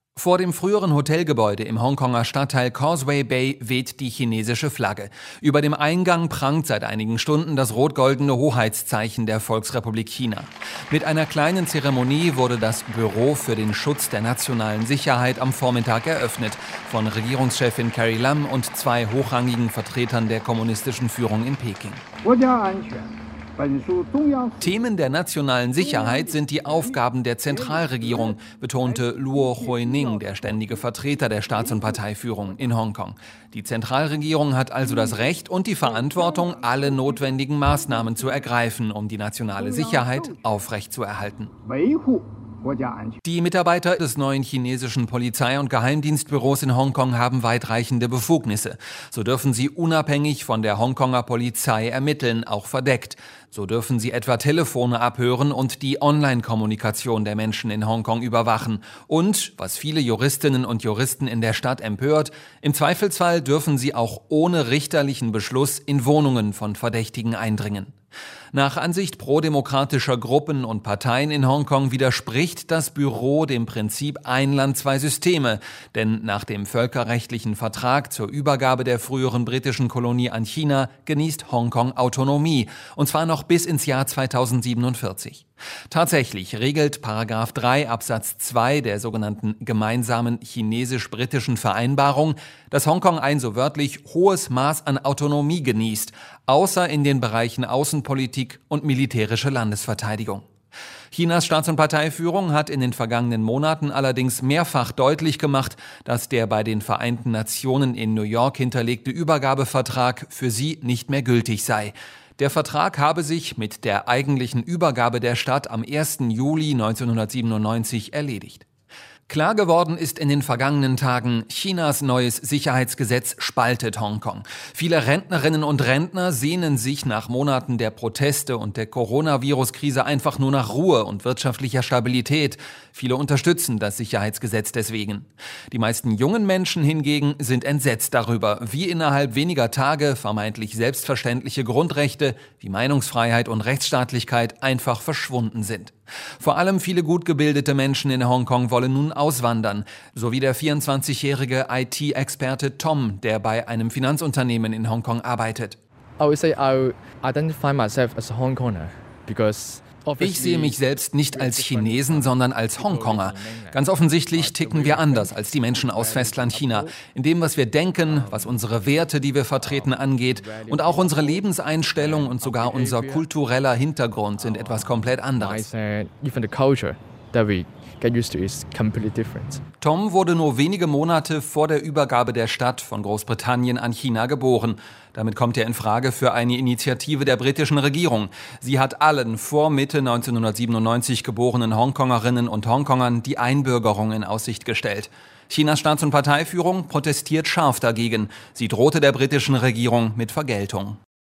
Vor dem früheren Hotelgebäude im Hongkonger Stadtteil Causeway Bay weht die chinesische Flagge. Über dem Eingang prangt seit einigen Stunden das rot-goldene Hoheitszeichen der Volksrepublik China. Mit einer kleinen Zeremonie wurde das Büro für den Schutz der nationalen Sicherheit am Vormittag eröffnet, von Regierungschefin Carrie Lam und zwei hochrangigen Vertretern der kommunistischen Führung in Peking. Themen der nationalen Sicherheit sind die Aufgaben der Zentralregierung, betonte Luo Huining, der ständige Vertreter der Staats- und Parteiführung in Hongkong. Die Zentralregierung hat also das Recht und die Verantwortung, alle notwendigen Maßnahmen zu ergreifen, um die nationale Sicherheit aufrechtzuerhalten. Die Mitarbeiter des neuen chinesischen Polizei- und Geheimdienstbüros in Hongkong haben weitreichende Befugnisse. So dürfen sie unabhängig von der Hongkonger Polizei ermitteln, auch verdeckt. So dürfen sie etwa Telefone abhören und die Online-Kommunikation der Menschen in Hongkong überwachen. Und, was viele Juristinnen und Juristen in der Stadt empört, im Zweifelsfall dürfen sie auch ohne richterlichen Beschluss in Wohnungen von Verdächtigen eindringen. Nach Ansicht prodemokratischer Gruppen und Parteien in Hongkong widerspricht das Büro dem Prinzip ein Land, zwei Systeme. Denn nach dem völkerrechtlichen Vertrag zur Übergabe der früheren britischen Kolonie an China genießt Hongkong Autonomie. Und zwar noch bis ins Jahr 2047. Tatsächlich regelt Paragraph 3 Absatz 2 der sogenannten gemeinsamen chinesisch-britischen Vereinbarung, dass Hongkong ein so wörtlich hohes Maß an Autonomie genießt, außer in den Bereichen Außenpolitik und militärische Landesverteidigung. Chinas Staats- und Parteiführung hat in den vergangenen Monaten allerdings mehrfach deutlich gemacht, dass der bei den Vereinten Nationen in New York hinterlegte Übergabevertrag für sie nicht mehr gültig sei. Der Vertrag habe sich mit der eigentlichen Übergabe der Stadt am 1. Juli 1997 erledigt. Klar geworden ist in den vergangenen Tagen, Chinas neues Sicherheitsgesetz spaltet Hongkong. Viele Rentnerinnen und Rentner sehnen sich nach Monaten der Proteste und der Coronavirus-Krise einfach nur nach Ruhe und wirtschaftlicher Stabilität. Viele unterstützen das Sicherheitsgesetz deswegen. Die meisten jungen Menschen hingegen sind entsetzt darüber, wie innerhalb weniger Tage vermeintlich selbstverständliche Grundrechte wie Meinungsfreiheit und Rechtsstaatlichkeit einfach verschwunden sind. Vor allem viele gut gebildete Menschen in Hongkong wollen nun auswandern, sowie der 24-jährige IT-Experte Tom, der bei einem Finanzunternehmen in Hongkong arbeitet. Ich sehe mich selbst nicht als Chinesen, sondern als Hongkonger. Ganz offensichtlich ticken wir anders als die Menschen aus Festlandchina. In dem, was wir denken, was unsere Werte, die wir vertreten, angeht, und auch unsere Lebenseinstellung und sogar unser kultureller Hintergrund sind etwas komplett anderes. Tom wurde nur wenige Monate vor der Übergabe der Stadt von Großbritannien an China geboren. Damit kommt er in Frage für eine Initiative der britischen Regierung. Sie hat allen vor Mitte 1997 geborenen Hongkongerinnen und Hongkongern die Einbürgerung in Aussicht gestellt. Chinas Staats- und Parteiführung protestiert scharf dagegen. Sie drohte der britischen Regierung mit Vergeltung.